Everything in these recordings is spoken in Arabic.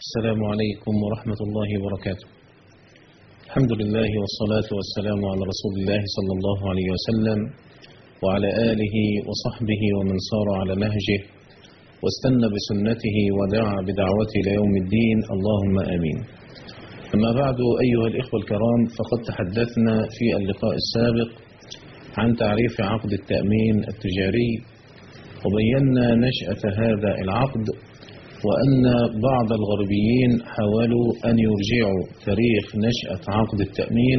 السلام عليكم ورحمة الله وبركاته. الحمد لله والصلاة والسلام على رسول الله صلى الله عليه وسلم وعلى آله وصحبه ومن سار على نهجه واستنى بسنته ودعا بدعوته ليوم الدين، اللهم آمين. أما بعد، أيها الإخوة الكرام، فقد تحدثنا في اللقاء السابق عن تعريف عقد التأمين التجاري، وبينا نشأة هذا العقد، وأن بعض الغربيين حاولوا أن يرجعوا تاريخ نشأة عقد التأمين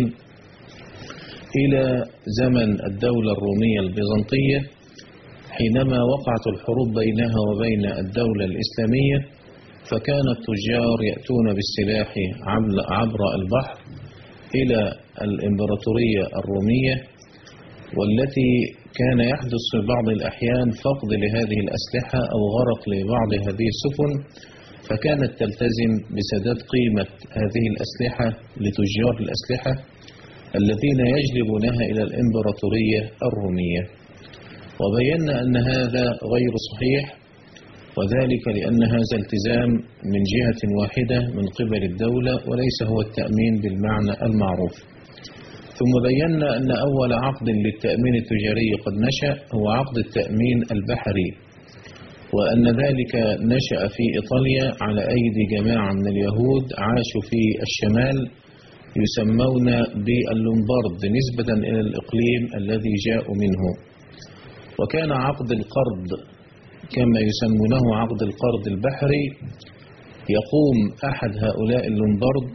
إلى زمن الدولة الرومية البيزنطية، حينما وقعت الحروب بينها وبين الدولة الإسلامية، فكان التجار يأتون بالسلاح عبر البحر إلى الإمبراطورية الرومية، والتي كان يحدث في بعض الأحيان فقد لهذه الأسلحة أو غرق لبعض هذه السفن، فكانت تلتزم بسداد قيمة هذه الأسلحة لتجار الأسلحة الذين يجلبونها إلى الإمبراطورية الرومية. وبينا أن هذا غير صحيح، وذلك لأن هذا التزام من جهة واحدة من قبل الدولة وليس هو التأمين بالمعنى المعروف. ثم بينا أن أول عقد للتأمين التجاري قد نشأ هو عقد التأمين البحري، وأن ذلك نشأ في إيطاليا على أيدي جماعة من اليهود عاشوا في الشمال يسمون باللومبارد نسبة إلى الإقليم الذي جاءوا منه. وكان عقد القرض كما يسمونه عقد القرض البحري، يقوم أحد هؤلاء اللومبارد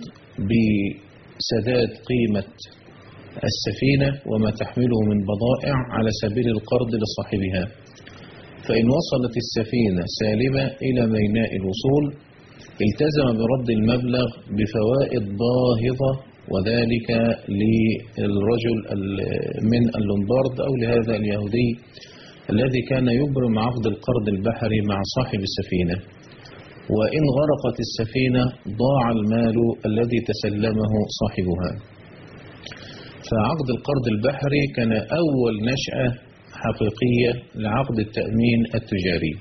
بسداد قيمة السفينة وما تحمله من بضائع على سبيل القرض لصاحبها، فإن وصلت السفينة سالمة إلى ميناء الوصول التزم برد المبلغ بفوائد باهظة، وذلك للرجل من اللومبارد أو لهذا اليهودي الذي كان يبرم عقد القرض البحري مع صاحب السفينة. وإن غرقت السفينة ضاع المال الذي تسلمه صاحبها. فعقد القرض البحري كان أول نشأة حقيقية لعقد التأمين التجاري.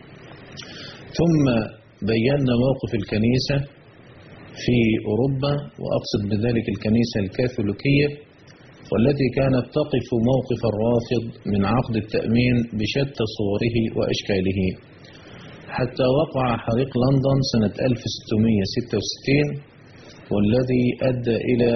ثم بينا موقف الكنيسة في أوروبا، وأقصد بذلك الكنيسة الكاثوليكية، والتي كانت تقف موقف الرافض من عقد التأمين بشتى صوره وأشكاله، حتى وقع حريق لندن سنة 1666، والذي أدى إلى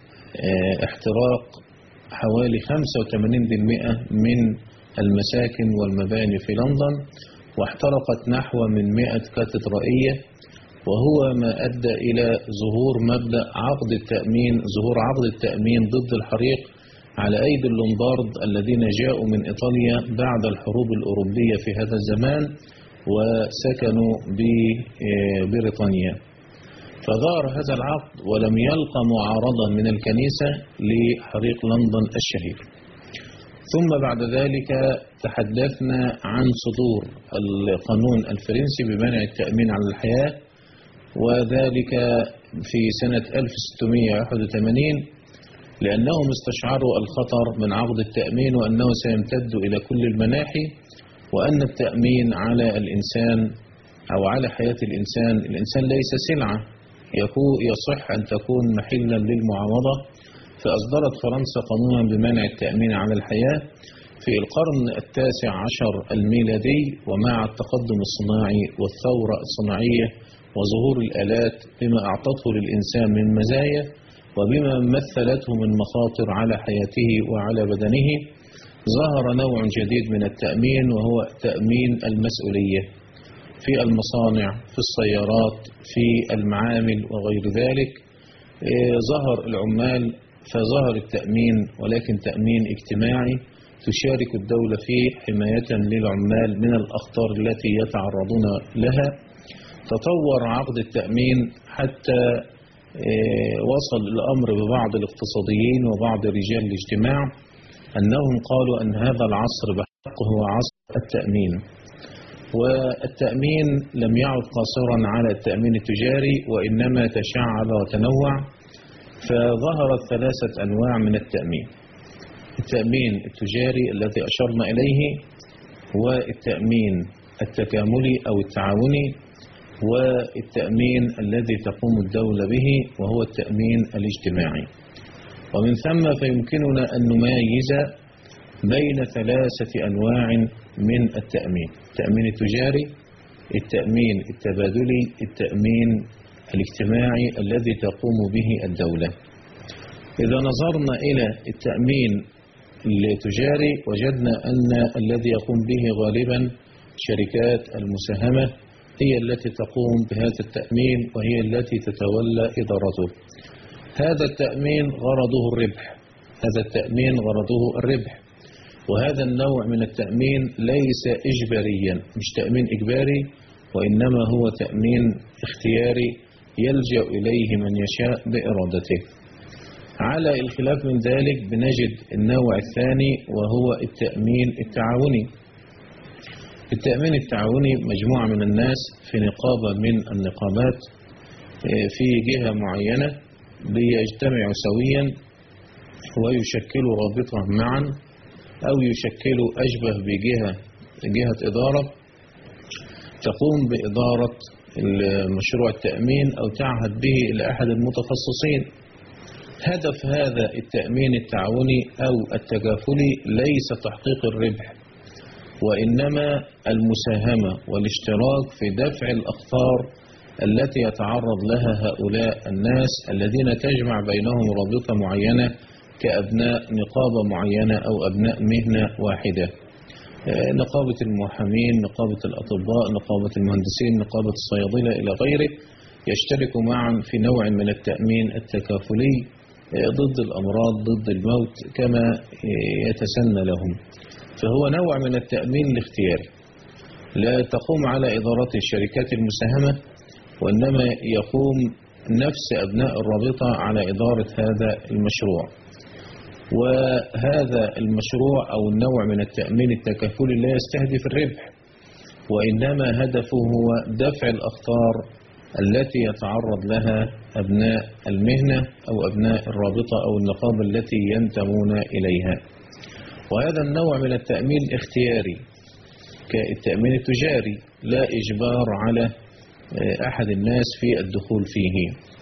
احتراق حوالي 85% من المساكن والمباني في لندن، واحترقت نحو من 100 كاتدرائية، وهو ما أدى إلى ظهور مبدأ عقد التأمين ضد الحريق على أيدي اللومبارد الذين جاءوا من إيطاليا بعد الحروب الأوروبية في هذا الزمان وسكنوا ببريطانيا. فظهر هذا العقد ولم يلقى معارضة من الكنيسة لحريق لندن الشهير. ثم بعد ذلك تحدثنا عن صدور القانون الفرنسي بمنع التأمين على الحياة، وذلك في سنة 1681، لأنهم استشعروا الخطر من عقد التأمين وأنه سيمتد إلى كل المناحي، وأن التأمين على الإنسان أو على حياة الإنسان ليس سلعة يصح أن تكون محلا للمعاوضة. فأصدرت فرنسا قانونا بمنع التأمين على الحياة في القرن 19 الميلادي، ومع التقدم الصناعي والثورة الصناعية وظهور الآلات بما أعطته للإنسان من مزايا وبما مثلته من مخاطر على حياته وعلى بدنه، ظهر نوع جديد من التأمين، وهو تأمين المسؤولية في المصانع، في السيارات، في المعامل وغير ذلك. ظهر العمال فظهر التأمين، ولكن تأمين اجتماعي تشارك الدولة فيه حماية للعمال من الأخطار التي يتعرضون لها. تطور عقد التأمين حتى وصل الأمر ببعض الاقتصاديين وبعض رجال الاجتماع أنهم قالوا أن هذا العصر بحق هو عصر التأمين. والتأمين لم يعد قاصرا على التأمين التجاري، وإنما تشعب وتنوع، فظهرت 3 أنواع من التأمين: التأمين التجاري الذي أشرنا إليه، والتأمين التكاملي أو التعاوني، والتأمين الذي تقوم الدولة به وهو التأمين الاجتماعي. ومن ثم فيمكننا أن نميز بين 3 أنواع من التأمين: التأمين التجاري، التأمين التبادلي، التأمين الاجتماعي الذي تقوم به الدولة. إذا نظرنا إلى التأمين التجاري وجدنا أن الذي يقوم به غالبا شركات المساهمة هي التي تقوم بهذا التأمين وهي التي تتولى إدارته. هذا التأمين غرضه الربح، هذا التأمين غرضه الربح. وهذا النوع من التأمين ليس إجباريا، مش تأمين إجباري، وإنما هو تأمين اختياري يلجأ إليه من يشاء بإرادته. على الخلاف من ذلك بنجد النوع الثاني وهو التأمين التعاوني. التأمين التعاوني مجموعة من الناس في نقابة من النقابات في جهة معينة بيجتمعوا سويا ويشكلوا رابطة معا، أو يشكلوا أشبه جهة إدارة تقوم بإدارة مشروع التأمين أو تعهد به إلى أحد المتخصصين. هدف هذا التأمين التعاوني أو التكافلي ليس تحقيق الربح، وإنما المساهمة والاشتراك في دفع الأخطار التي يتعرض لها هؤلاء الناس الذين تجمع بينهم رابطة معينة كأبناء نقابة معينة أو أبناء مهنة واحدة: نقابة المحامين، نقابة الأطباء، نقابة المهندسين، نقابة الصيادلة إلى غيره، يشتركوا معا في نوع من التأمين التكافلي ضد الأمراض، ضد الموت كما يتسنى لهم. فهو نوع من التأمين الاختياري لا تقوم على إدارة الشركات المساهمة، وإنما يقوم نفس أبناء الرابطة على إدارة هذا المشروع. وهذا المشروع أو النوع من التأمين التكافلي لا يستهدف الربح، وإنما هدفه هو دفع الأخطار التي يتعرض لها أبناء المهنة أو أبناء الرابطة أو النقابة التي ينتمون إليها. وهذا النوع من التأمين اختياري كالتأمين التجاري، لا إجبار على أحد الناس في الدخول فيه.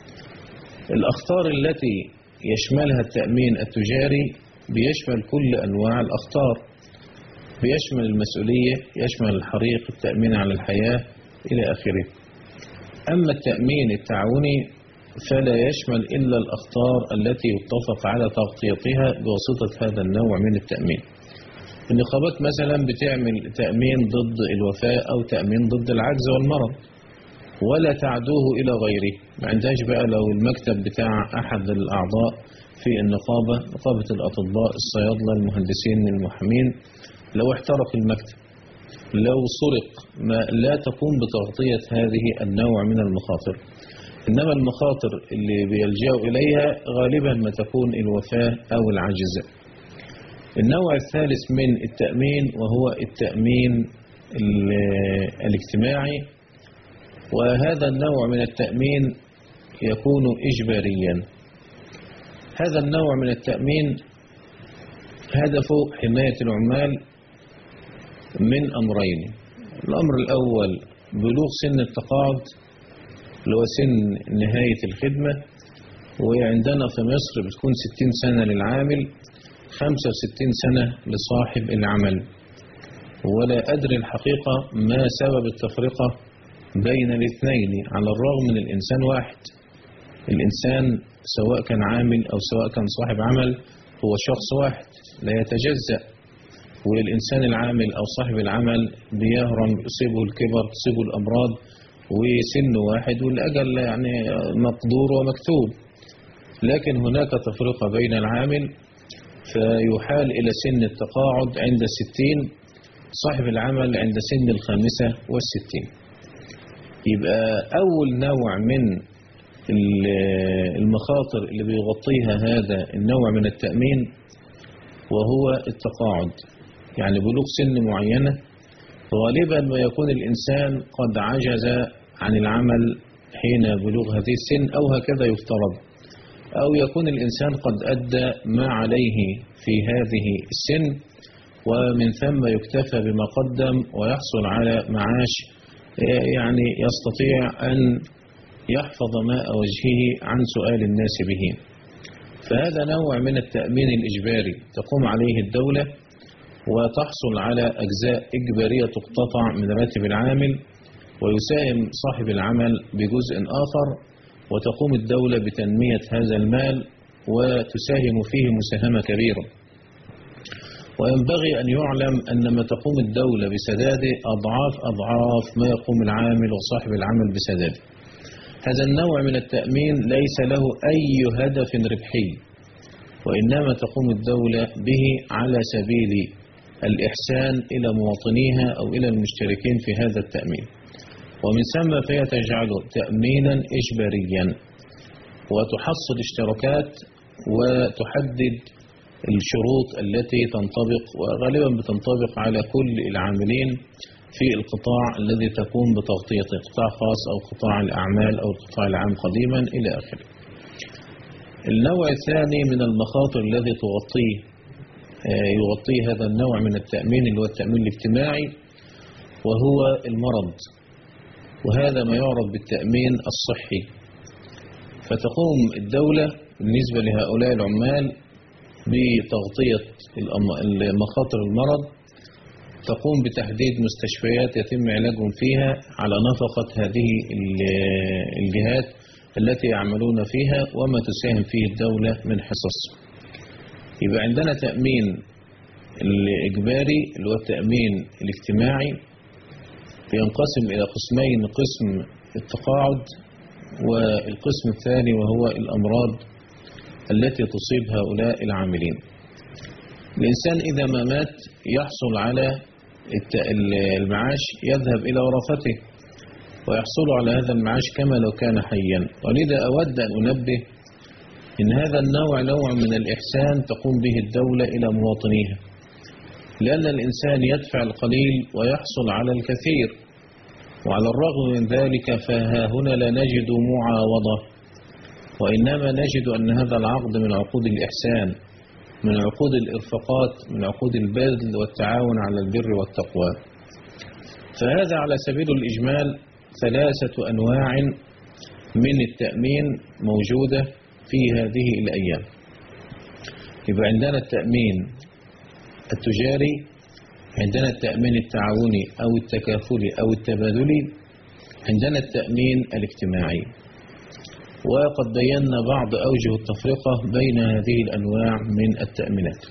الأخطار التي يشملها التأمين التجاري بيشمل كل أنواع الأخطار، بيشمل المسؤولية، يشمل الحريق، التأمين على الحياة إلى آخره. أما التأمين التعاوني فلا يشمل إلا الأخطار التي يتفق على تغطيتها بواسطة هذا النوع من التأمين. النقابات مثلا بتعمل تأمين ضد الوفاة أو تأمين ضد العجز والمرض ولا تعدوه إلى غيره. ما عندهاش بقى لو المكتب بتاع أحد الأعضاء في النقابة، نقابة الأطباء، الصيادلة، المهندسين، المحامين، لو احترق المكتب، لو سرق، ما لا تقوم بتغطية هذه النوع من المخاطر. إنما المخاطر اللي بيلجأوا إليها غالبا ما تكون الوفاة أو العجز. النوع الثالث من التأمين وهو التأمين الاجتماعي، وهذا النوع من التأمين يكون إجباريا. هذا النوع من التأمين هدفه حماية العمال من أمرين: الأمر الأول بلوغ سن التقاعد اللي هو سن نهاية الخدمة، وعندنا في مصر بتكون 60 سنة للعامل، 65 سنة لصاحب العمل. ولا أدري الحقيقة ما سبب التفرقة بين الاثنين، على الرغم من الإنسان واحد. الإنسان سواء كان عامل أو سواء كان صاحب عمل هو شخص واحد لا يتجزأ، والإنسان العامل أو صاحب العمل بيهرم، يصيبه الكبر، تصيبه الأمراض، وسن واحد والأجل يعني مقدور ومكتوب. لكن هناك تفرقة بين العامل فيحال إلى سن التقاعد عند 60، صاحب العمل عند سن 65. يبقى أول نوع من المخاطر اللي بيغطيها هذا النوع من التأمين وهو التقاعد، يعني بلوغ سن معينة. غالبا ما يكون الإنسان قد عجز عن العمل حين بلوغ هذه السن أو هكذا يفترض، أو يكون الإنسان قد أدى ما عليه في هذه السن، ومن ثم يكتفى بما قدم ويحصل على معاش يعني يستطيع أن يحفظ ماء وجهه عن سؤال الناس به. فهذا نوع من التأمين الإجباري تقوم عليه الدولة وتحصل على أجزاء إجبارية تقتطع من راتب العامل، ويساهم صاحب العمل بجزء آخر، وتقوم الدولة بتنمية هذا المال وتساهم فيه مساهمة كبيرة. وينبغي أن يعلم أن ما تقوم الدولة بسداده أضعاف ما يقوم العامل وصاحب العمل بسداده. هذا النوع من التأمين ليس له أي هدف ربحي، وإنما تقوم الدولة به على سبيل الإحسان إلى مواطنيها أو إلى المشتركين في هذا التأمين، ومن ثم فهي تجعله تأمينا إجباريا، وتحصل اشتراكات وتحدد الشروط التي تنطبق، وغالبا بتنطبق على كل العاملين في القطاع الذي تقوم بتغطيته، قطاع خاص أو قطاع الأعمال أو القطاع العام قديما إلى آخره. النوع الثاني من المخاطر الذي يغطيه هذا النوع من التأمين اللي هو التأمين الاجتماعي، وهو المرض، وهذا ما يعرف بالتأمين الصحي. فتقوم الدولة بالنسبة لهؤلاء العمال بتغطية مخاطر المرض، تقوم بتحديد مستشفيات يتم علاجهم فيها على نفقة هذه الجهات التي يعملون فيها وما تساهم فيه الدولة من حصص. يبقى عندنا تأمين الإجباري اللي هو التأمين الاجتماعي، ينقسم إلى قسمين: قسم التقاعد، والقسم الثاني وهو الأمراض التي تصيب هؤلاء العاملين. الإنسان إذا ما مات يحصل على المعاش، يذهب إلى ورثته ويحصل على هذا المعاش كما لو كان حيا. ولذا أود أن أنبه إن هذا النوع نوع من الإحسان تقوم به الدولة إلى مواطنيها، لأن الإنسان يدفع القليل ويحصل على الكثير، وعلى الرغم من ذلك فها هنا لا نجد معاوضة، وإنما نجد أن هذا العقد من عقود الإحسان، من عقود الإرفاقات، من عقود البذل والتعاون على البر والتقوى. فهذا على سبيل الإجمال 3 أنواع من التأمين موجودة في هذه الأيام. يبقى عندنا التأمين التجاري، عندنا التأمين التعاوني أو التكافلي أو التبادلي، عندنا التأمين الاجتماعي. وقد بينا بعض أوجه التفرقة بين هذه الأنواع من التأمينات.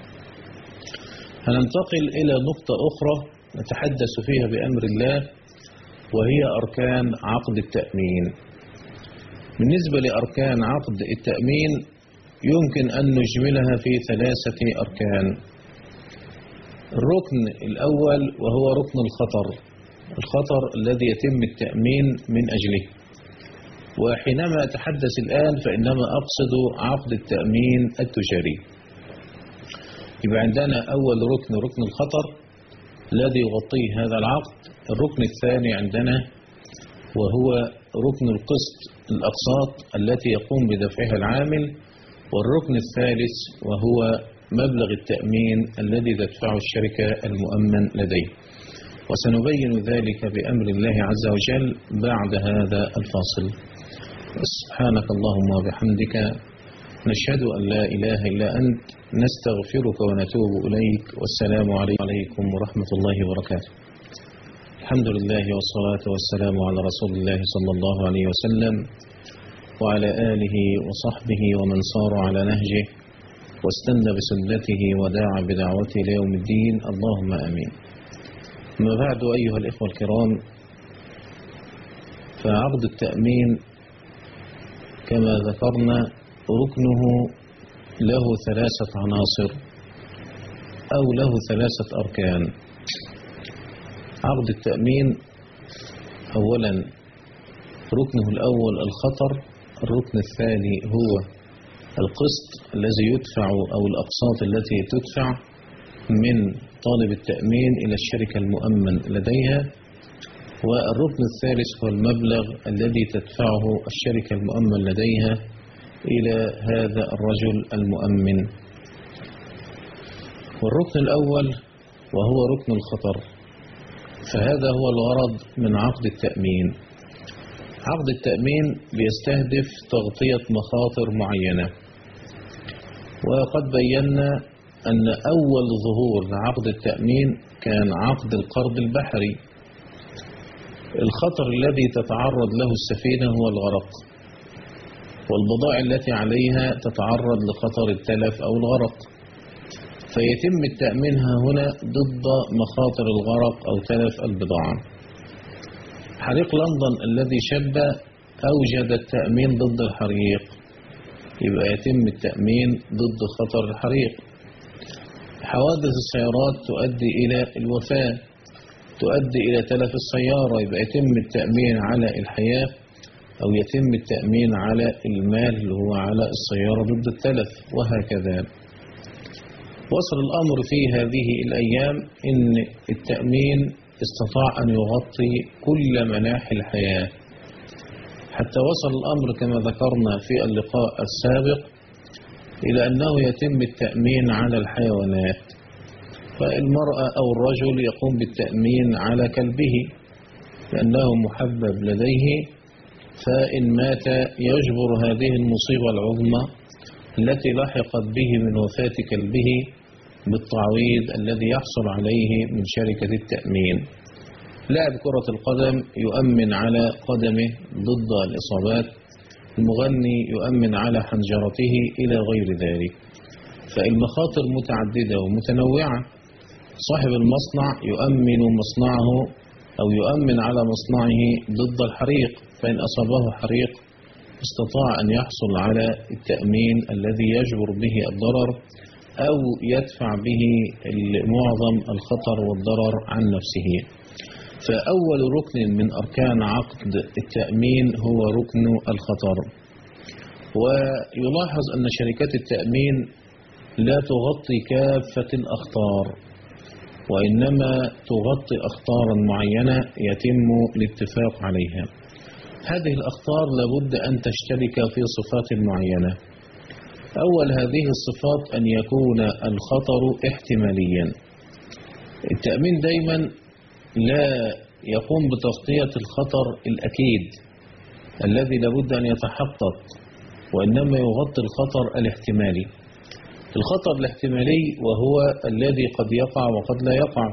هننتقل إلى نقطة أخرى نتحدث فيها بأمر الله، وهي أركان عقد التأمين. بالنسبة لأركان عقد التأمين يمكن أن نجملها في 3 أركان. الركن الأول وهو ركن الخطر الذي يتم التأمين من أجله. وحينما أتحدث الآن فإنما أقصد عقد التأمين التجاري. يبقى عندنا أول ركن الخطر الذي يغطيه هذا العقد. الركن الثاني عندنا وهو ركن الأقساط التي يقوم بدفعها العامل. والركن الثالث وهو مبلغ التأمين الذي تدفعه الشركة المؤمن لديه. وسنبين ذلك بأمر الله عز وجل بعد هذا الفاصل. سبحانك اللهم وبحمدك، نشهد أن لا إله إلا أنت، نستغفرك ونتوب إليك. والسلام عليكم ورحمة الله وبركاته. الحمد لله والصلاة والسلام على رسول الله صلى الله عليه وسلم وعلى آله وصحبه ومن صار على نهجه واستنى بسنته وداعى بدعوته ليوم الدين، اللهم آمين. ما بعد أيها الإخوة الكرام، فعقد التأمين كما ذكرنا ركنه له 3 عناصر أو له 3 أركان. عقد التأمين أولا ركنه الأول الخطر، الركن الثاني هو القسط الذي يدفع أو الأقساط التي تدفع من طالب التأمين إلى الشركة المؤمن لديها، والركن الثالث هو المبلغ الذي تدفعه الشركة المؤمن لديها إلى هذا الرجل المؤمن. والركن الأول وهو ركن الخطر، فهذا هو الغرض من عقد التأمين. عقد التأمين بيستهدف تغطية مخاطر معينة، وقد بينا أن أول ظهور لعقد التأمين كان عقد القرض البحري. الخطر الذي تتعرض له السفينة هو الغرق، والبضائع التي عليها تتعرض لخطر التلف أو الغرق، فيتم التأمين هنا ضد مخاطر الغرق أو تلف البضاعة. حريق لندن الذي شب أوجد التأمين ضد الحريق، يبقى يتم التأمين ضد خطر الحريق. حوادث السيارات تؤدي إلى الوفاة، تؤدي إلى تلف السيارة، يبقى يتم التأمين على الحياة أو يتم التأمين على المال اللي هو على السيارة ضد التلف، وهكذا. وصل الأمر في هذه الأيام إن التأمين استطاع أن يغطي كل مناحي الحياة، حتى وصل الأمر كما ذكرنا في اللقاء السابق إلى أنه يتم التأمين على الحيوانات، فالمرأة أو الرجل يقوم بالتأمين على كلبه لأنه محبب لديه، فإن مات يجبر هذه المصيبة العظمى التي لحقت به من وفاة كلبه بالتعويض الذي يحصل عليه من شركة التأمين. لاعب كرة القدم يؤمن على قدمه ضد الإصابات، المغني يؤمن على حنجرته إلى غير ذلك. فالمخاطر متعددة ومتنوعة. صاحب المصنع يؤمن مصنعه أو يؤمن على مصنعه ضد الحريق، فإن أصابه حريق استطاع أن يحصل على التأمين الذي يجبر به الضرر أو يدفع به معظم الخطر والضرر عن نفسه. فأول ركن من أركان عقد التأمين هو ركن الخطر. ويلاحظ أن شركات التأمين لا تغطي كافة الأخطار، وإنما تغطي أخطارا معينة يتم الاتفاق عليها. هذه الأخطار لابد أن تشترك في صفات معينة. أول هذه الصفات أن يكون الخطر احتماليا. التأمين دايما لا يقوم بتغطية الخطر الأكيد الذي لابد أن يتحقق، وإنما يغطي الخطر الاحتمالي. الخطر الاحتمالي وهو الذي قد يقع وقد لا يقع،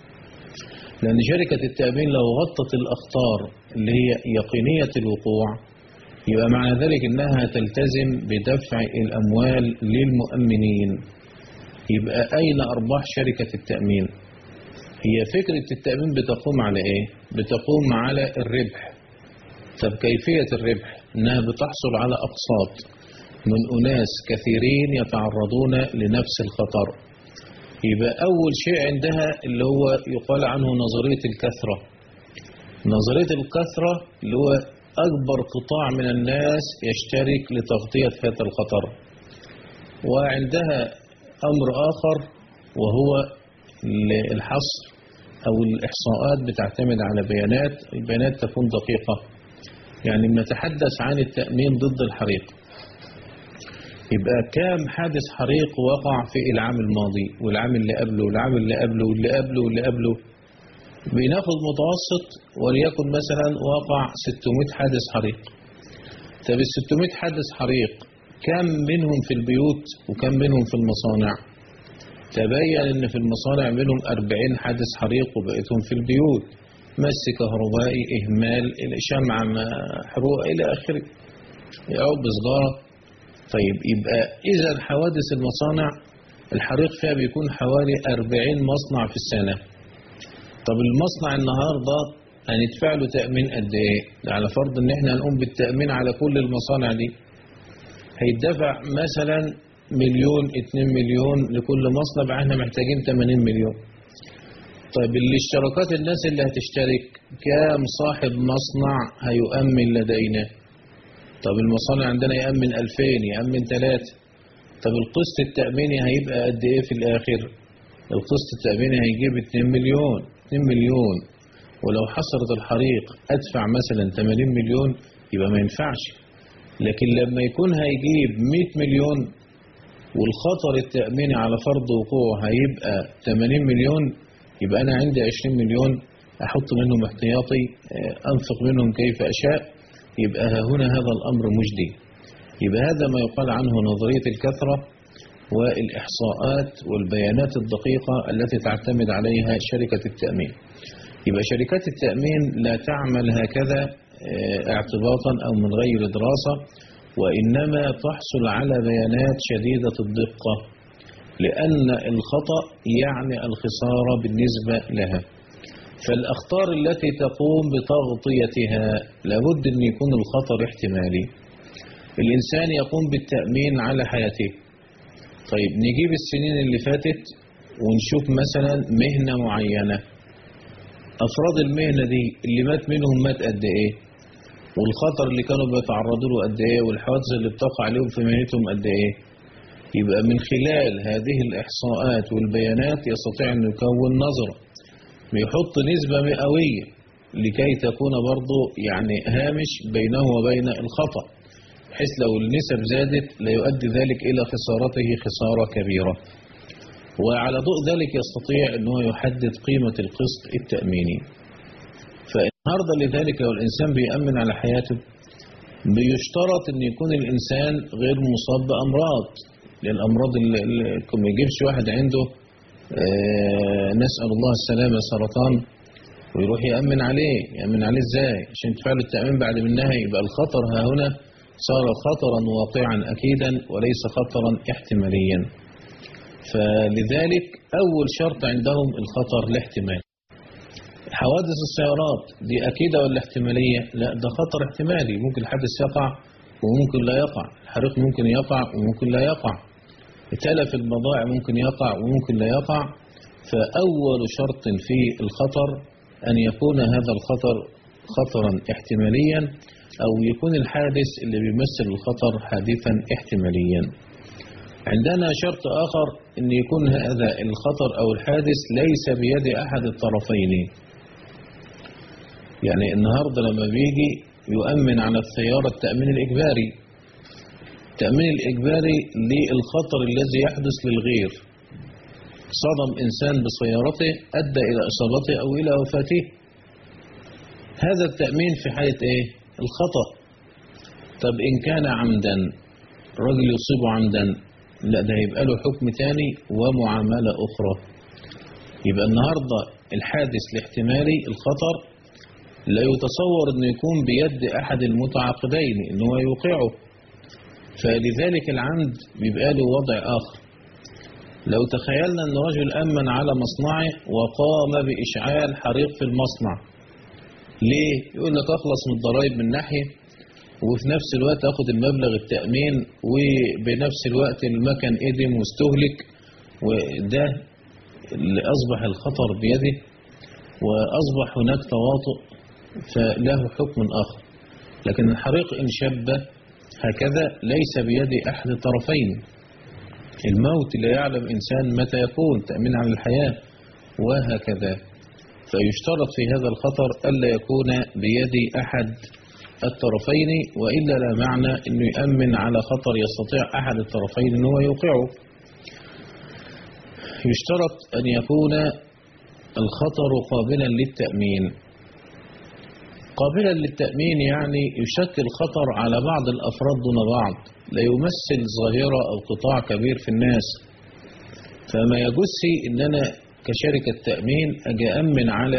لأن شركة التأمين لو غطت الأخطار اللي هي يقينية الوقوع يبقى معنى ذلك أنها تلتزم بدفع الأموال للمؤمنين. يبقى أين أرباح شركة التأمين؟ هي فكرة التأمين بتقوم على إيه؟ بتقوم على الربح. طب كيفية الربح؟ أنها بتحصل على أقساط من أناس كثيرين يتعرضون لنفس الخطر. يبقى أول شيء عندها اللي هو يقال عنه نظرية الكثرة. نظرية الكثرة اللي هو أكبر قطاع من الناس يشترك لتغطية هذا الخطر. وعندها أمر آخر وهو الحصر أو الإحصاءات بتعتمد على بيانات، البيانات تكون دقيقة. يعني نتحدث عن التأمين ضد الحريق، يبقى كام حادث حريق وقع في العام الماضي والعام اللي قبله والعام اللي قبله واللي قبله واللي قبله. بناخد متوسط وليكن مثلا وقع 600 حادث حريق. طب ال 600 حادث حريق كم منهم في البيوت وكم منهم في المصانع؟ تبين ان في المصانع منهم 40 حادث حريق وبقيتهم في البيوت، مس كهربائي، اهمال، شمعة محروقة الى اخره، يعوب بسجارة. طيب يبقى اذا حوادث المصانع الحريق فيها بيكون حوالي 40 مصنع في السنة. طب المصنع النهاردة هندفع له تأمين قد ايه؟ على فرض ان احنا هنقوم بالتأمين على كل المصانع دي، هيدفع مثلا 1-2 مليون لكل مصنع، احنا محتاجين 80 مليون. طيب الاشتراكات الناس اللي هتشترك كام صاحب مصنع هيؤمن لدينا؟ طب المصانع عندنا يأمن 2000، يأمن 3. طب القسط التأميني هيبقى قد ايه في الاخر؟ القسط التأميني هيجيب 2 مليون. 2 مليون ولو حصلت الحريق ادفع مثلا 80 مليون يبقى ما ينفعش. لكن لما يكون هيجيب 100 مليون والخطر التأميني على فرض وقوع هيبقى 80 مليون، يبقى أنا عندي 20 مليون أحط منهم احتياطي، أنفق منهم كيف أشاء، يبقى هنا هذا الأمر مجدي. يبقى هذا ما يقال عنه نظرية الكثرة والإحصاءات والبيانات الدقيقة التي تعتمد عليها شركة التأمين. يبقى شركات التأمين لا تعمل هكذا اعتباطا أو من غير دراسة، وإنما تحصل على بيانات شديدة الدقة، لأن الخطأ يعني الخسارة بالنسبة لها. فالأخطار التي تقوم بتغطيتها لابد أن يكون الخطر احتمالي. الإنسان يقوم بالتأمين على حياته. طيب نجيب السنين اللي فاتت ونشوف مثلا مهنة معينة، أفراد المهنة دي اللي مات منهم مات قد إيه، والخطر اللي كانوا بيتعرضوا له قد إيه، والحوادث اللي بتقع عليهم في مهنتهم قد إيه. يبقى من خلال هذه الإحصاءات والبيانات يستطيع أن يكون نظرة، بيحط نسبة مئوية لكي تكون برضو يعني هامش بينه وبين الخطأ، بحيث لو النسب زادت لا يؤدي ذلك إلى خسارته خسارة كبيرة. وعلى ضوء ذلك يستطيع أنه يحدد قيمة القسط التأميني. فالنهاردة لذلك لو الإنسان بيأمن على حياته بيشترط أن يكون الإنسان غير مصاب بأمراض، للأمراض اللي ما يجيبش واحد عنده نسأل الله السلامة سرطان ويروح يأمن عليه إزاي عشان تفعل التأمين بعد منها؟ يبقى الخطر ها هنا صار خطرا واقعا أكيدا وليس خطرا احتماليا. فلذلك أول شرط عندهم الخطر الاحتمال. حوادث السيارات دي أكيدة ولا احتمالية؟ لا، ده خطر احتمالي، ممكن الحادث يقع وممكن لا يقع، الحريق ممكن يقع وممكن لا يقع، تلف البضائع ممكن يقع وممكن لا يقع. فأول شرط في الخطر أن يكون هذا الخطر خطرا احتماليا، أو يكون الحادث اللي بيمثل الخطر حادثا احتماليا. عندنا شرط آخر أن يكون هذا الخطر أو الحادث ليس بيد أحد الطرفين. يعني النهاردة لما بيجي يؤمن على السيارة التأمين الإجباري، التأمين الإجباري للخطر الذي يحدث للغير، صدم إنسان بسيارته أدى إلى إصابته أو إلى وفاته، هذا التأمين في حالة إيه؟ الخطأ. طب إن كان عمدا، رجل يصيب عمدا، لا ده يبقى له حكم تاني ومعاملة أخرى. يبقى النهاردة الحادث الاحتمالي الخطر لا يتصور أنه يكون بيد أحد المتعاقدين أنه يوقعه، فلذلك العمد بيبقى له وضع آخر. لو تخيلنا أن رجل أمن على مصنعه وقام بإشعال حريق في المصنع، ليه؟ يقول لك أخلص من الضرائب من ناحية، وفي نفس الوقت أخذ المبلغ التأمين، وبنفس الوقت المكن إدم واستهلك، وده اللي أصبح الخطر بيده وأصبح هناك تواطؤ، فله حكم آخر. لكن الحريق إن شب هكذا ليس بيد أحد الطرفين. الموت لا يعلم إنسان متى يكون، تأمين على الحياة وهكذا. فيشترط في هذا الخطر ألا يكون بيد أحد الطرفين، وإلا لا معنى أنه يأمن على خطر يستطيع أحد الطرفين أنه يوقعه. يشترط أن يكون الخطر قابلا للتأمين. قابلا للتأمين يعني يشكل خطر على بعض الأفراد دون بعض، لا يمثل ظاهرة أو قطاع كبير في الناس. فما يجوز إن أنا كشركة تأمين أجي أمن على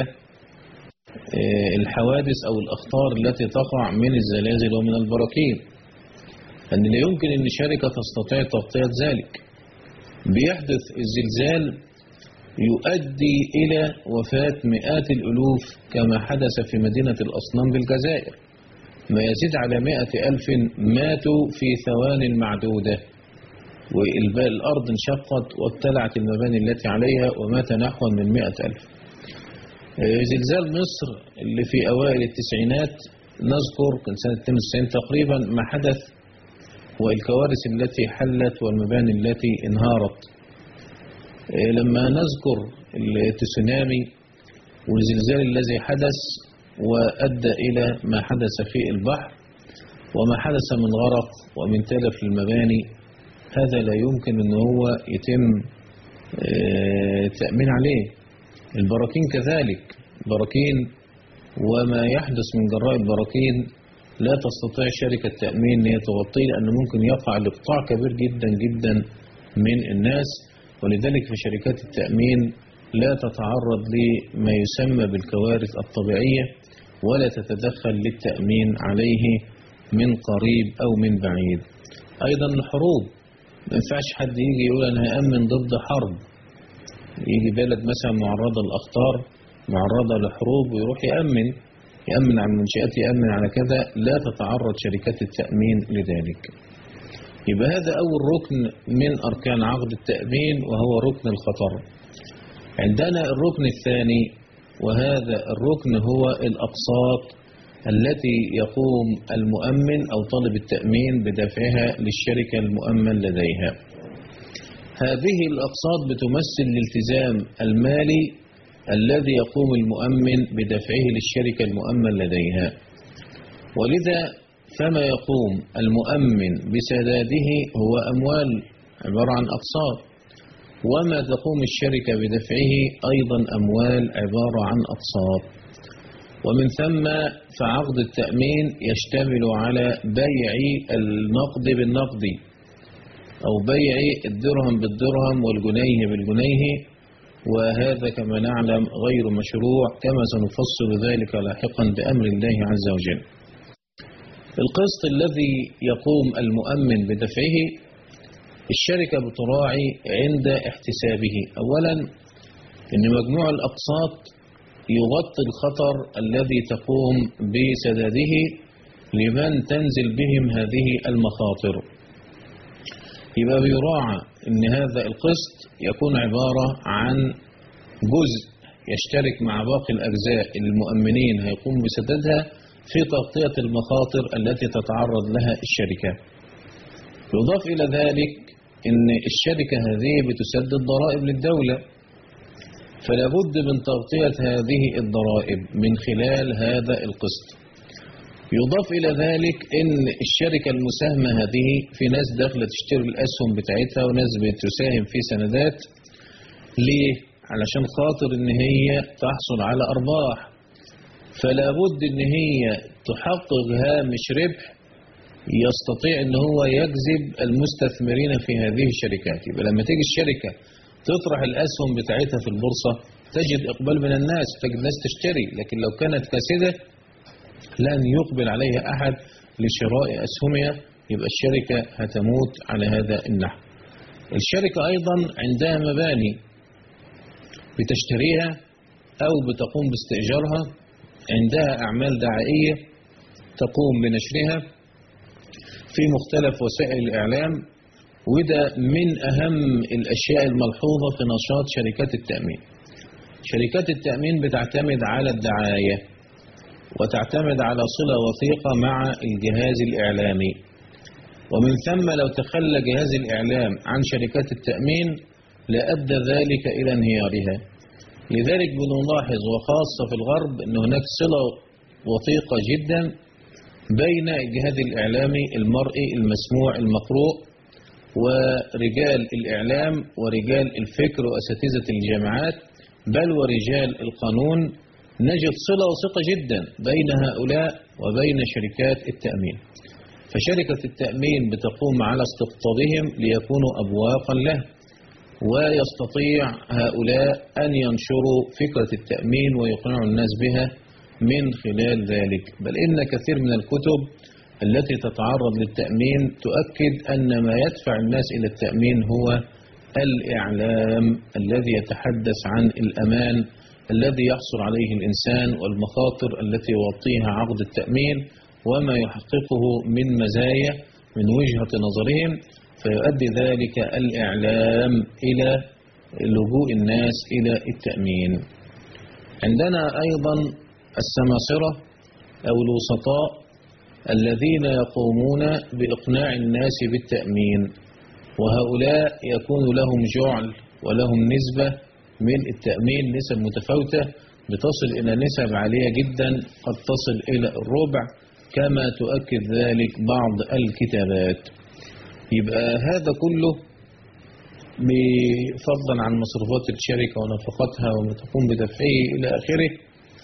الحوادث أو الأخطار التي تقع من الزلازل ومن البراكين، أن لا يمكن أن شركة تستطيع تغطية ذلك. بيحدث الزلزال يؤدي إلى وفاة مئات الألوف كما حدث في مدينة الأصنام بالجزائر، ما يزيد على 100,000 ماتوا في ثوان معدودة، والأرض انشقت وابتلعت المباني التي عليها ومات نحو من 100,000. زلزال مصر اللي في أوائل التسعينات نذكر كان سنة 92 تقريبا ما حدث، والكوارث التي حلت والمباني التي انهارت. لما نذكر التسونامي والزلزال الذي حدث وأدى إلى ما حدث في البحر وما حدث من غرق ومن تلف المباني، هذا لا يمكن أن هو يتم تأمين عليه. البراكين كذلك براكين وما يحدث من جراء البراكين لا تستطيع شركة تأمين أن هي تغطيه، لأنه ممكن يقع لقطاع كبير جدا جدا من الناس. ولذلك في شركات التأمين لا تتعرض لما يسمى بالكوارث الطبيعية ولا تتدخل للتأمين عليه من قريب أو من بعيد. أيضا الحروب، ما ينفعش حد يجي يقول أنا هأمن ضد حرب، يجي بلد مثلا معرضة للأخطار، معرضة لحروب، ويروح يأمن على المنشآت، يأمن على كذا، لا تتعرض شركات التأمين لذلك. يبقى هذا أول ركن من أركان عقد التأمين وهو ركن الخطر. عندنا الركن الثاني، وهذا الركن هو الأقساط التي يقوم المؤمن أو طالب التأمين بدفعها للشركة المؤمن لديها. هذه الأقساط بتمثل الالتزام المالي الذي يقوم المؤمن بدفعه للشركة المؤمن لديها، ولذا فما يقوم المؤمن بسداده هو أموال عبارة عن أقساط، وما تقوم الشركة بدفعه أيضا أموال عبارة عن أقساط. ومن ثم فعقد التأمين يشتمل على بيع النقد بالنقد أو بيع الدرهم بالدرهم والجنيه بالجنيه، وهذا كما نعلم غير مشروع كما سنفصل ذلك لاحقا بأمر الله عز وجل. القسط الذي يقوم المؤمن بدفعه الشركة بتراعي عند احتسابه أولا أن مجموع الأقساط يغطي الخطر الذي تقوم بسداده لمن تنزل بهم هذه المخاطر. يبقى بيراعى أن هذا القسط يكون عبارة عن جزء يشترك مع باقي الأجزاء المؤمنين هيقوم بسدادها في تغطية المخاطر التي تتعرض لها الشركة. يضاف إلى ذلك أن الشركة هذه بتسدد ضرائب للدولة، فلا بد من تغطية هذه الضرائب من خلال هذا القسط. يضاف إلى ذلك أن الشركة المساهمة هذه في ناس داخلة تشتري الأسهم بتاعتها وناس بتساهم في سندات. ليه؟ علشان خاطر أن هي تحصل على أرباح، فلا بد أن هي تحقق هامش ربح يستطيع أن هو يجذب المستثمرين في هذه الشركات. يبقى لما تيجي الشركة تطرح الأسهم بتاعتها في البورصة تجد إقبال من الناس، تجد ناس تشتري، لكن لو كانت كاسدة لن يقبل عليها أحد لشراء أسهمها، يبقى الشركة هتموت على هذا النحو. الشركة أيضا عندها مباني بتشتريها أو بتقوم باستئجارها، عندها أعمال دعائية تقوم بنشرها في مختلف وسائل الإعلام، وده من أهم الأشياء الملحوظة في نشاط شركات التأمين. شركات التأمين بتعتمد على الدعاية وتعتمد على صلة وثيقة مع الجهاز الإعلامي، ومن ثم لو تخلى جهاز الإعلام عن شركات التأمين لأدى ذلك إلى انهيارها. لذلك بنلاحظ وخاصة في الغرب أن هناك صلة وثيقة جدا بين الجهاز الإعلامي المرئي المسموع المقروء ورجال الإعلام ورجال الفكر وأساتذة الجامعات بل ورجال القانون. نجد صلة وثيقة جدا بين هؤلاء وبين شركات التأمين، فشركة التأمين بتقوم على استقطابهم ليكونوا أبواقا له، ويستطيع هؤلاء أن ينشروا فكرة التأمين ويقنعوا الناس بها من خلال ذلك. بل إن كثير من الكتب التي تتعرض للتأمين تؤكد أن ما يدفع الناس إلى التأمين هو الإعلام الذي يتحدث عن الأمان الذي يحصل عليه الإنسان والمخاطر التي يغطيها عقد التأمين وما يحققه من مزايا من وجهة نظرهم، فيؤدي ذلك الإعلام إلى لجوء الناس إلى التأمين. عندنا أيضا السماسرة أو الوسطاء الذين يقومون بإقناع الناس بالتأمين، وهؤلاء يكون لهم جعل ولهم نسبة من التأمين، نسب متفاوتة بتصل إلى نسب عالية جدا قد تصل إلى الربع كما تؤكد ذلك بعض الكتابات. يبقى هذا كله فضلا عن مصروفات الشركة ونفقاتها وما تقوم بدفعه إلى آخره،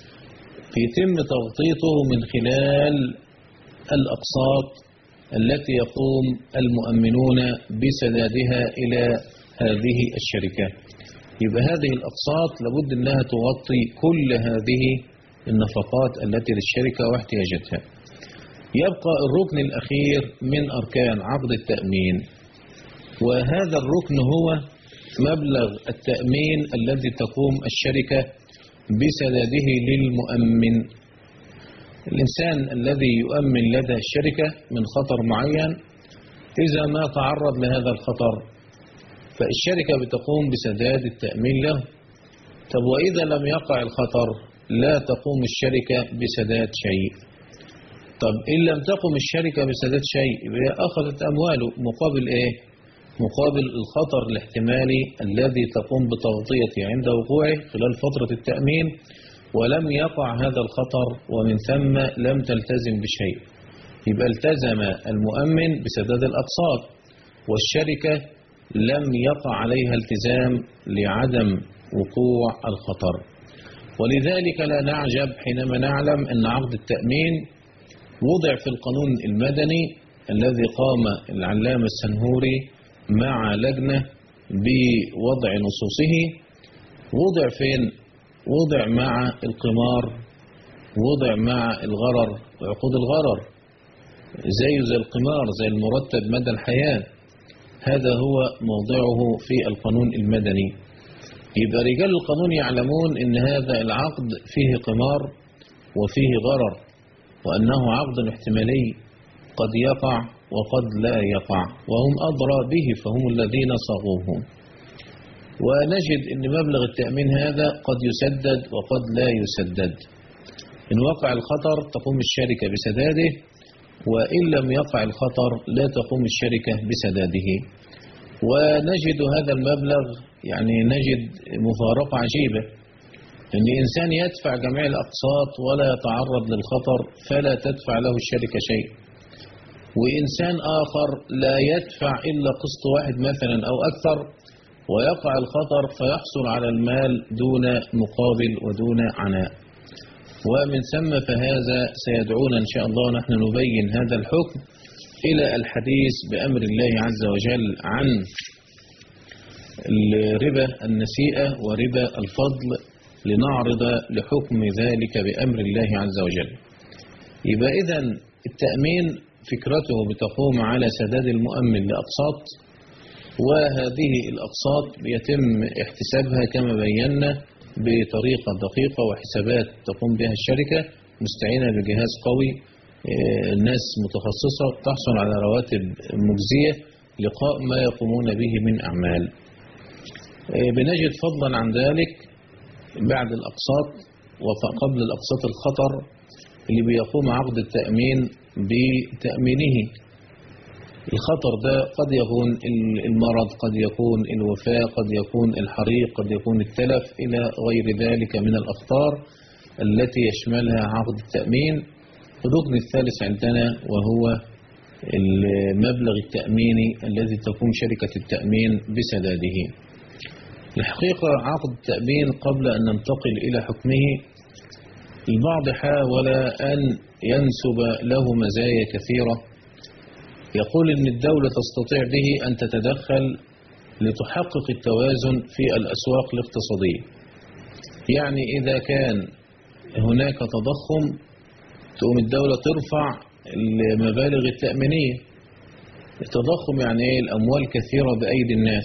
يتم تغطيته من خلال الأقساط التي يقوم المؤمنون بسدادها إلى هذه الشركة. يبقى هذه الأقساط لابد أنها تغطي كل هذه النفقات التي للشركة واحتياجاتها. يبقى الركن الأخير من أركان عقد التأمين، وهذا الركن هو مبلغ التأمين الذي تقوم الشركة بسداده للمؤمن. الإنسان الذي يؤمن لدى الشركة من خطر معين، إذا ما تعرض لهذا الخطر فالشركة بتقوم بسداد التأمين له. طب وإذا لم يقع الخطر لا تقوم الشركة بسداد شيء. طب إن لم تقم الشركة بسداد شيء يبقى أخذت أمواله مقابل إيه؟ مقابل الخطر الاحتمالي الذي تقوم بتغطيته عند وقوعه خلال فترة التأمين، ولم يقع هذا الخطر ومن ثم لم تلتزم بشيء. يبقى التزم المؤمن بسداد الأقساط والشركة لم يقع عليها التزام لعدم وقوع الخطر. ولذلك لا نعجب حينما نعلم أن عقد التأمين وضع في القانون المدني الذي قام العلامة السنهوري مع لجنة بوضع نصوصه. وضع فين؟ وضع مع القمار، وضع مع الغرر وعقود الغرر، زي القمار، زي المرتب مدى الحياة. هذا هو موضعه في القانون المدني. يبقى رجال القانون يعلمون ان هذا العقد فيه قمار وفيه غرر، وأنه عقد احتمالي قد يقع وقد لا يقع، وهم أدرى به فهم الذين صاغوه. ونجد أن مبلغ التأمين هذا قد يسدد وقد لا يسدد. إن وقع الخطر تقوم الشركة بسداده، وإن لم يقع الخطر لا تقوم الشركة بسداده. ونجد هذا المبلغ يعني نجد مفارقة عجيبة، أن إنسان يدفع جميع الأقساط ولا يتعرض للخطر فلا تدفع له الشركة شيء، وإنسان آخر لا يدفع إلا قسط واحد مثلا أو أكثر ويقع الخطر فيحصل على المال دون مقابل ودون عناء. ومن ثم فهذا سيدعونا إن شاء الله نحن نبين هذا الحكم إلى الحديث بأمر الله عز وجل عن ربا النسيئة وربا الفضل، لنعرض لحكم ذلك بأمر الله عز وجل. يبقى إذن التأمين فكرته بتقوم على سداد المؤمن لأقساط، وهذه الأقساط بيتم احتسابها كما بينا بطريقة دقيقة وحسابات تقوم بها الشركة مستعينة بجهاز قوي، الناس متخصصة تحصل على رواتب مجزية لقاء ما يقومون به من أعمال. بنجد فضلا عن ذلك بعد الأقساط وقبل الأقساط الخطر اللي بيقوم عقد التأمين بتأمينه. الخطر ده قد يكون المرض، قد يكون الوفاة، قد يكون الحريق، قد يكون التلف إلى غير ذلك من الأخطار التي يشملها عقد التأمين. الركن الثالث عندنا وهو المبلغ التأميني الذي تقوم شركة التأمين بسداده. الحقيقة عقد التأمين قبل أن ننتقل إلى حكمه البعض حاول أن ينسب له مزايا كثيرة، يقول أن الدولة تستطيع به أن تتدخل لتحقق التوازن في الأسواق الاقتصادية. يعني إذا كان هناك تضخم تقوم الدولة ترفع المبالغ التأمينية. التضخم يعني إيه؟ الأموال كثيرة بأيدي الناس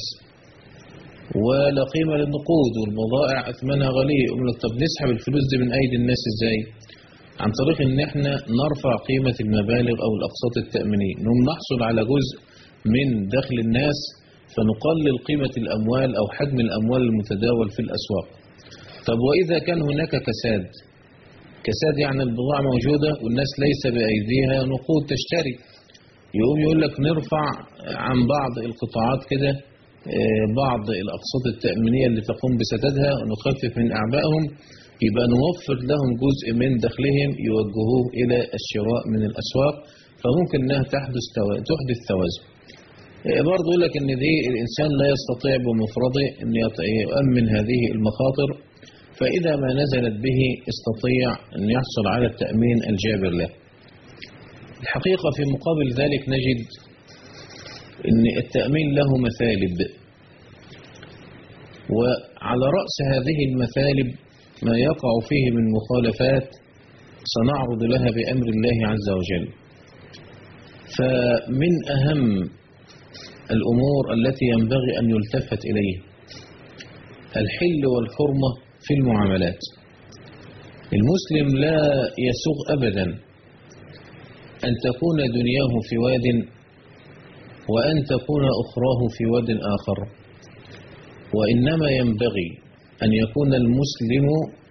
ولا قيمة للنقود والبضائع أثمنها غالي. طب نسحب الفلوس دي من أيدي الناس إزاي؟ عن طريق إن إحنا نرفع قيمة المبالغ أو الأقساط التأمينية، نقوم نحصل على جزء من دخل الناس فنقلل قيمة الأموال أو حجم الأموال المتداول في الأسواق. طب وإذا كان هناك كساد يعني البضاعة موجودة والناس ليس بأيديها نقود تشتري، يقوم يقول لك نرفع عن بعض القطاعات كده بعض الأقساط التأمينية اللي تقوم بسدادها ونخفف من أعبائهم، يبقى نوفر لهم جزء من دخلهم يوجهوه إلى الشراء من الأسواق، فممكن أنها تحدث توازن. برضو يقول لك أن دي الإنسان لا يستطيع بمفرده أن يؤمن هذه المخاطر فإذا ما نزلت به استطيع أن يحصل على التأمين الجابر له. الحقيقة في مقابل ذلك نجد أن التأمين له مثالب، وعلى رأس هذه المثالب ما يقع فيه من مخالفات سنعرض لها بأمر الله عز وجل. فمن أهم الأمور التي ينبغي أن يلتفت إليه الحل والحرمة في المعاملات. المسلم لا يسوغ أبدا أن تكون دنياه في واد وأن تكون أخراه في واد آخر، وإنما ينبغي أن يكون المسلم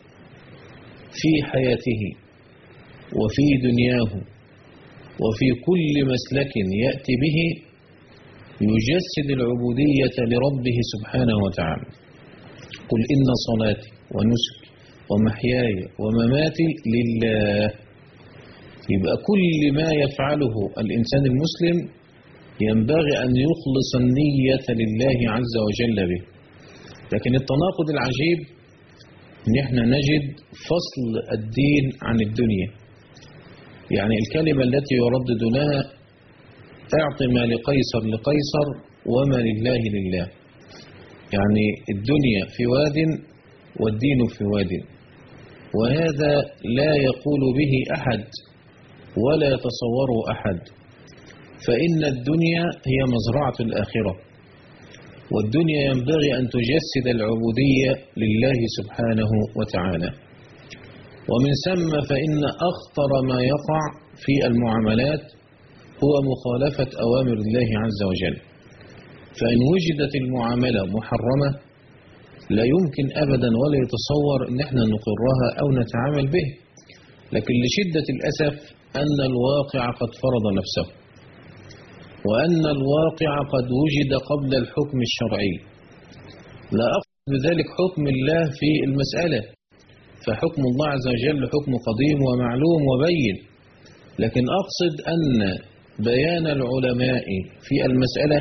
في حياته وفي دنياه وفي كل مسلك يأتي به يجسد العبودية لربه سبحانه وتعالى. قل إن صلاتي ونسكي ومحياي ومماتي لله. يبقى كل ما يفعله الإنسان المسلم ينبغي أن يخلص النية لله عز وجل به. لكن التناقض العجيب ان احنا نجد فصل الدين عن الدنيا. يعني الكلمة التي يردد لها اعط ما لقيصر لقيصر وما لله لله. يعني الدنيا في واد والدين في واد، وهذا لا يقول به أحد ولا يتصوره أحد. فإن الدنيا هي مزرعة الآخرة، والدنيا ينبغي أن تجسد العبودية لله سبحانه وتعالى. ومن ثم فإن أخطر ما يقع في المعاملات هو مخالفة أوامر الله عز وجل. فإن وجدت المعاملة محرمة لا يمكن أبدا ولا يتصور أن احنا نقرها أو نتعامل به. لكن لشدة الأسف أن الواقع قد فرض نفسه، وأن الواقع قد وجد قبل الحكم الشرعي. لا أقصد بذلك حكم الله في المسألة، فحكم الله عز وجل حكم قديم ومعلوم وبين، لكن أقصد أن بيان العلماء في المسألة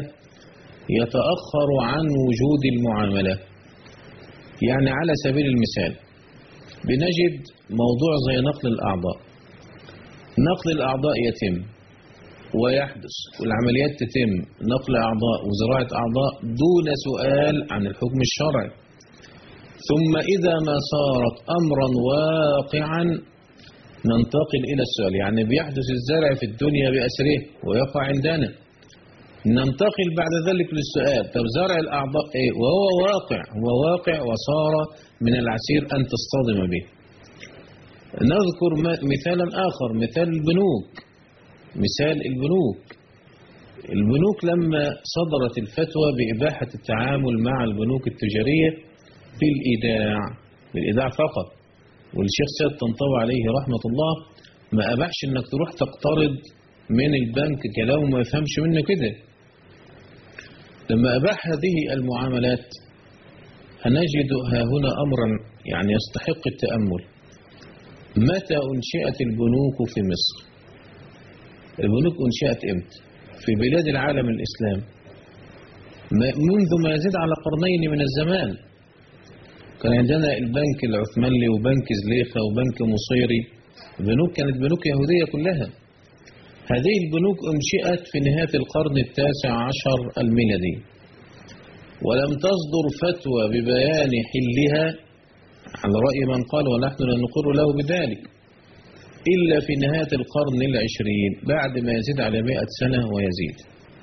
يتأخر عن وجود المعاملة. يعني على سبيل المثال بنجد موضوع زي نقل الأعضاء. نقل الأعضاء يتم ويحدث والعمليات تتم، نقل أعضاء وزراعة أعضاء دون سؤال عن الحكم الشرعي. ثم إذا ما صارت أمرا واقعا ننتقل إلى السؤال. يعني بيحدث الزرع في الدنيا بأسره ويقع عندنا، ننتقل بعد ذلك للسؤال طب زرع الأعضاء إيه؟ وهو واقع، هو واقع وصار من العسير أن تصطدم به. نذكر مثالا آخر، مثال البنوك. مثال البنوك لما صدرت الفتوى بإباحة التعامل مع البنوك التجارية في بالإيداع فقط، والشيخ سيد طنطاوي عليه رحمة الله ما أباحش إنك تروح تقترض من البنك كلام ما يفهمش منه كده. لما أباح هذه المعاملات هنجد هنا أمرا يعني يستحق التأمل. متى أنشئت البنوك في مصر؟ البنوك أنشئت إمتى؟ في بلاد العالم الإسلام منذ ما يزيد على قرنين من الزمان. كان عندنا البنك العثماني وبنك زليخة وبنك مصيري، البنوك كانت بنوك يهودية كلها. هذه البنوك أنشئت في نهاية القرن التاسع عشر الميلادي، ولم تصدر فتوى ببيان حلها على رأي من قال ونحن لا نقر له بذلك إلا في نهاية القرن العشرين بعد ما يزيد على 100 سنة ويزيد،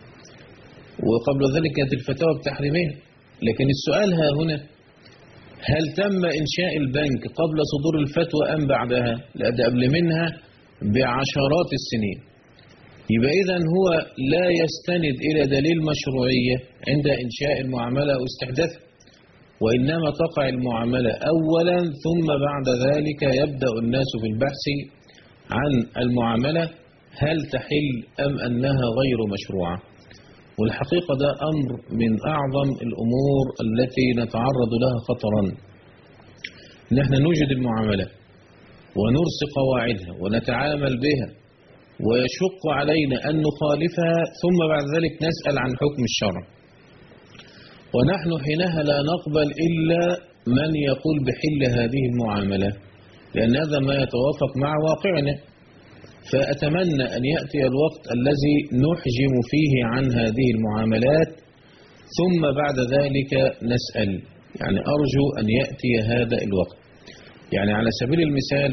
وقبل ذلك كانت الفتاوى بتحريمها. لكن السؤال ها هنا، هل تم إنشاء البنك قبل صدور الفتوى أم بعدها؟ لا، ده قبل منها بعشرات السنين. يبقى إذن هو لا يستند إلى دليل مشروعية عند إنشاء المعاملة أو استحداثها، وإنما تقع المعاملة أولا ثم بعد ذلك يبدأ الناس في البحث عن المعاملة هل تحل أم أنها غير مشروعة. والحقيقة ده أمر من أعظم الأمور التي نتعرض لها خطرا، نحن نوجد المعاملة ونرسي قواعدها ونتعامل بها ويشق علينا أن نخالفها، ثم بعد ذلك نسأل عن حكم الشرع، ونحن حينها لا نقبل إلا من يقول بحل هذه المعاملة، لأن هذا ما يتوافق مع واقعنا. فأتمنى أن يأتي الوقت الذي نحجم فيه عن هذه المعاملات، ثم بعد ذلك نسأل. يعني أرجو أن يأتي هذا الوقت. يعني على سبيل المثال،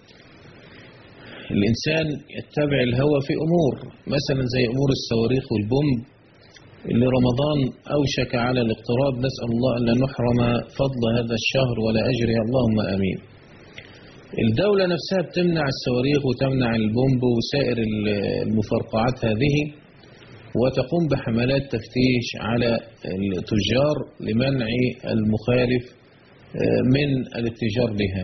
الإنسان يتبع الهوى في أمور، مثلا زي أمور الصواريخ والبومب اللي رمضان أوشك على الاقتراب، نسأل الله أن لا نحرم فضل هذا الشهر ولا أجره، اللهم آمين. الدولة نفسها بتمنع الصواريخ وتمنع البومب وسائر المفرقعات هذه، وتقوم بحملات تفتيش على التجار لمنع المخالف من الاتجار بها.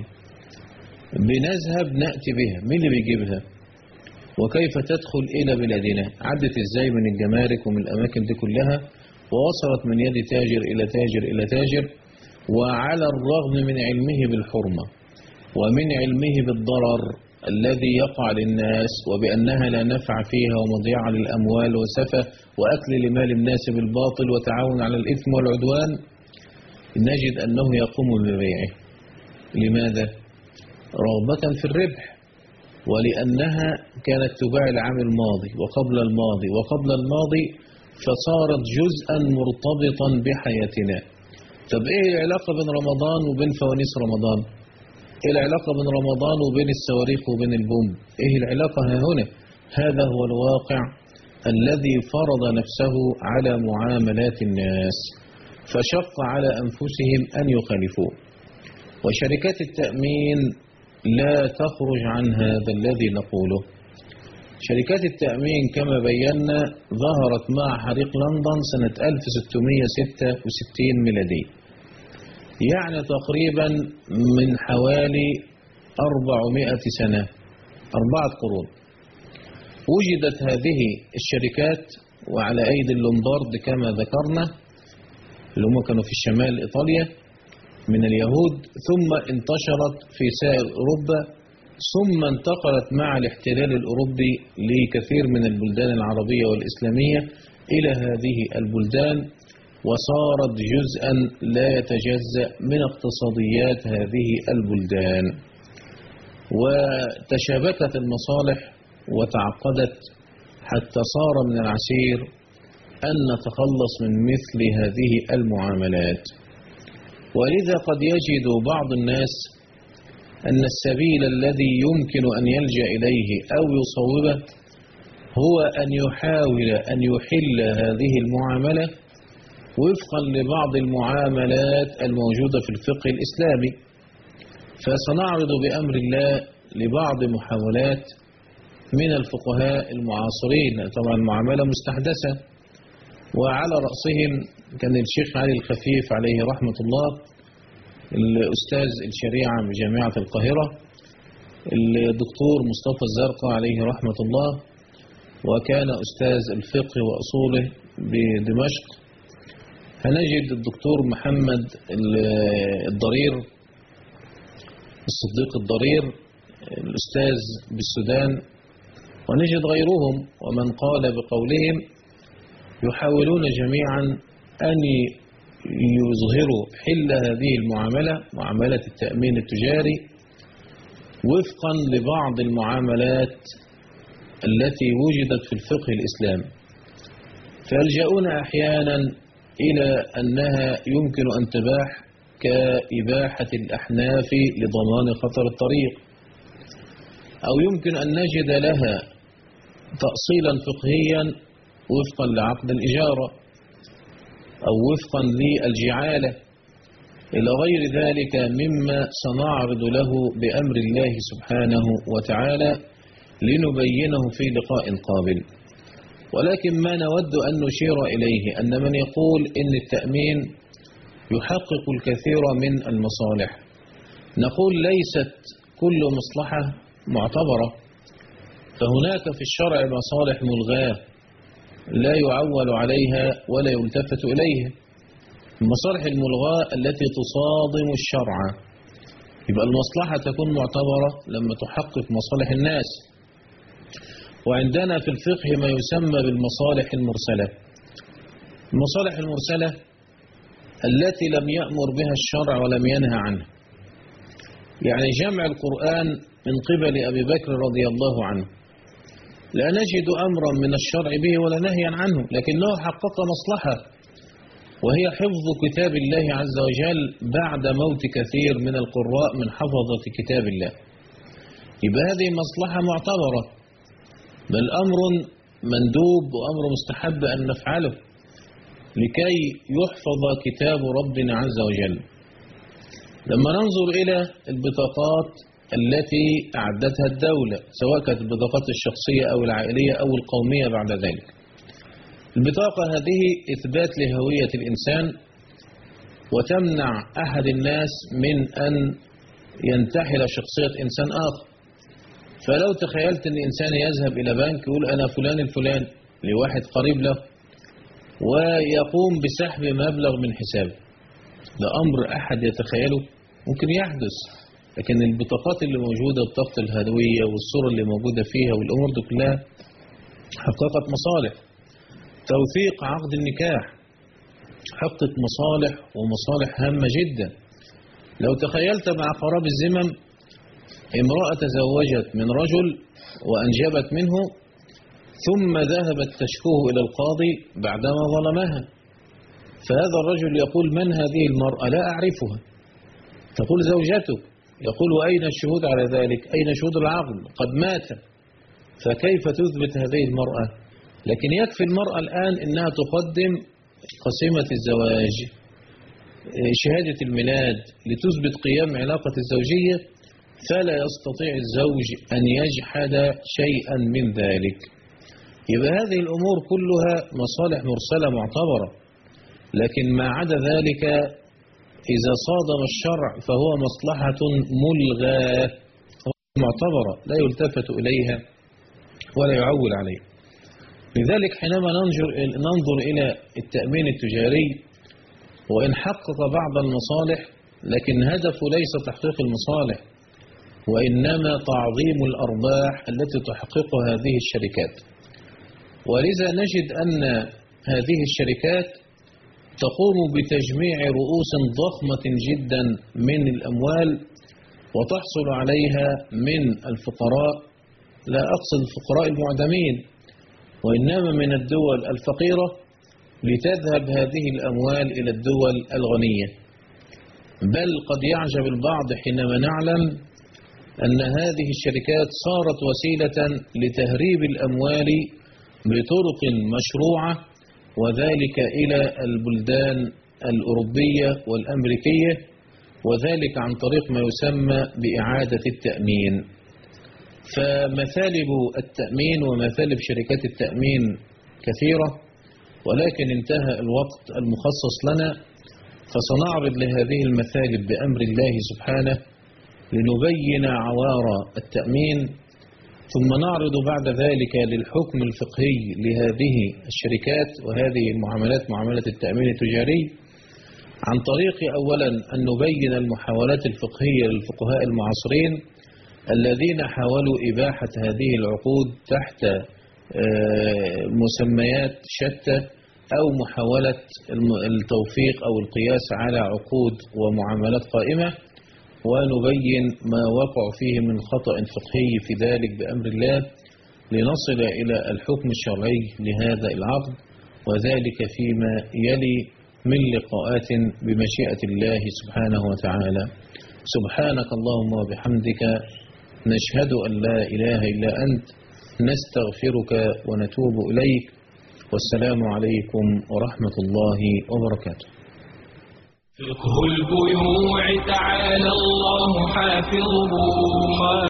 بنذهب نأتي بها، مين اللي بيجيبها؟ وكيف تدخل إلى بلادنا؟ عدت إزاي من الجمارك ومن الأماكن دي كلها، ووصلت من يد تاجر إلى تاجر إلى تاجر، وعلى الرغم من علمه بالحرمة ومن علمه بالضرر الذي يقع للناس، وبأنها لا نفع فيها ومضيعة للأموال وسفة وأكل لمال الناس بالباطل وتعاون على الإثم والعدوان، نجد أنه يقوم ببيعه. لماذا؟ رغبة في الربح، ولأنها كانت تباع العام الماضي وقبل الماضي وقبل الماضي، فصارت جزءا مرتبطا بحياتنا. طب إيه العلاقة بين رمضان وبين فوانيس رمضان؟ إيه العلاقة بين رمضان وبين الصواريخ وبين البوم؟ إيه العلاقة هنا؟ هذا هو الواقع الذي فرض نفسه على معاملات الناس، فشق على أنفسهم أن يخالفوه. وشركات التأمين لا تخرج عن هذا الذي نقوله. شركات التأمين كما بينا ظهرت مع حريق لندن سنة 1666 ميلادي، يعني تقريبا من حوالي 400 سنة، 4 قرون. وجدت هذه الشركات وعلى أيدي اللومبارد كما ذكرنا، اللي هم كانوا في الشمال إيطاليا من اليهود، ثم انتشرت في سائر أوروبا، ثم انتقلت مع الاحتلال الأوروبي لكثير من البلدان العربية والإسلامية إلى هذه البلدان، وصارت جزءا لا يتجزأ من اقتصاديات هذه البلدان، وتشابكت المصالح وتعقدت حتى صار من العسير أن نتخلص من مثل هذه المعاملات. ولذا قد يجد بعض الناس أن السبيل الذي يمكن أن يلجأ إليه أو يصوبه هو أن يحاول أن يحل هذه المعاملة وفقا لبعض المعاملات الموجودة في الفقه الإسلامي. فسنعرض بأمر الله لبعض محاولات من الفقهاء المعاصرين، طبعا معاملة مستحدثة، وعلى رأسهم كان الشيخ علي الخفيف عليه رحمة الله، الأستاذ الشريعة بجامعة القاهرة، الدكتور مصطفى الزرقاء عليه رحمة الله، وكان أستاذ الفقه وأصوله بدمشق. هنجد الدكتور محمد الضرير، الصديق الضرير، الأستاذ بالسودان، ونجد غيرهم ومن قال بقولهم، يحاولون جميعا أن يظهروا حل هذه المعاملة، معاملة التأمين التجاري، وفقا لبعض المعاملات التي وجدت في الفقه الإسلامي، فيلجؤون أحيانا إلى أنها يمكن أن تباح كإباحة الأحناف لضمان خطر الطريق، أو يمكن أن نجد لها تأصيلا فقهيا وفقا لعقد الإجارة أو وفقا للجعالة إلى غير ذلك مما سنعرض له بأمر الله سبحانه وتعالى لنبينه في لقاء قابل. ولكن ما نود أن نشير إليه أن من يقول إن التأمين يحقق الكثير من المصالح، نقول ليست كل مصلحة معتبرة، فهناك في الشرع مصالح ملغاة لا يعول عليها ولا يلتفت إليها. المصالح الملغاة التي تصادم الشرع، يبقى المصلحة تكون معتبرة لما تحقق مصالح الناس. وعندنا في الفقه ما يسمى بالمصالح المرسلة. المصالح المرسلة التي لم يأمر بها الشرع ولم ينهى عنها. يعني جمع القرآن من قبل أبي بكر رضي الله عنه لا نجد أمرا من الشرع به ولا نهيا عنه، لكنه حقق مصلحة، وهي حفظ كتاب الله عز وجل بعد موت كثير من القراء من حفظة كتاب الله. يبقى هذه مصلحة معتبرة، بل أمر مندوب وأمر مستحب أن نفعله لكي يحفظ كتاب ربنا عز وجل. لما ننظر إلى البطاقات التي أعدتها الدولة، سواء كانت البطاقات الشخصية أو العائلية أو القومية بعد ذلك، البطاقة هذه إثبات لهوية الإنسان، وتمنع أحد الناس من أن ينتحل شخصية إنسان آخر. فلو تخيلت أن إنسان يذهب إلى بنك يقول أنا فلان الفلان لواحد قريب له، ويقوم بسحب مبلغ من حسابه، ده أمر أحد يتخيله ممكن يحدث. لكن البطاقات اللي موجودة، بطاقة الهوية والصورة اللي موجودة فيها والأمور دي كلها حققت مصالح. توثيق عقد النكاح حقق مصالح ومصالح هامة جدا. لو تخيلت مع قراب الزمن امرأة تزوجت من رجل وأنجبت منه، ثم ذهبت تشكوه إلى القاضي بعدما ظلمها، فهذا الرجل يقول من هذه المرأة؟ لا أعرفها. تقول زوجته، يقول وأين الشهود على ذلك؟ أين شهود العقد؟ قد مات. فكيف تثبت هذه المرأة؟ لكن يكفي المرأة الآن إنها تقدم قسيمة الزواج، شهادة الميلاد، لتثبت قيام علاقة الزوجية، فلا يستطيع الزوج أن يجحد شيئا من ذلك. يبقى هذه الأمور كلها مصالح مرسلة معتبرة، لكن ما عدا ذلك إذا صادم الشرع فهو مصلحة ملغاة معتبرة لا يلتفت إليها ولا يعول عليها. لذلك حينما ننظر إلى التأمين التجاري، وإن حقق بعض المصالح لكن هدفه ليس تحقيق المصالح، وإنما تعظيم الأرباح التي تحققها هذه الشركات. ولذا نجد أن هذه الشركات تقوم بتجميع رؤوس ضخمة جدا من الأموال، وتحصل عليها من الفقراء، لا أقصد الفقراء المعدمين، وإنما من الدول الفقيرة، لتذهب هذه الأموال إلى الدول الغنية. بل قد يعجب البعض حينما نعلم أن هذه الشركات صارت وسيلة لتهريب الأموال بطرق مشروعة، وذلك إلى البلدان الأوروبية والأمريكية، وذلك عن طريق ما يسمى بإعادة التأمين. فمثالب التأمين ومثالب شركات التأمين كثيرة، ولكن انتهى الوقت المخصص لنا، فسنعرض لهذه المثالب بأمر الله سبحانه لنبين عوار التأمين، ثم نعرض بعد ذلك للحكم الفقهي لهذه الشركات وهذه المعاملات، معاملة التأمين التجاري، عن طريق أولا أن نبين المحاولات الفقهية للفقهاء المعاصرين الذين حاولوا إباحة هذه العقود تحت مسميات شتى، أو محاولة التوفيق أو القياس على عقود ومعاملات قائمة، ونبين ما وقع فيه من خطأ فقهي في ذلك بأمر الله، لنصل إلى الحكم الشرعي لهذا العقد، وذلك فيما يلي من لقاءات بمشيئة الله سبحانه وتعالى. سبحانك اللهم وبحمدك، نشهد أن لا إله إلا أنت، نستغفرك ونتوب إليك، والسلام عليكم ورحمة الله وبركاته. فقه البيوع تعالى الله حافظه.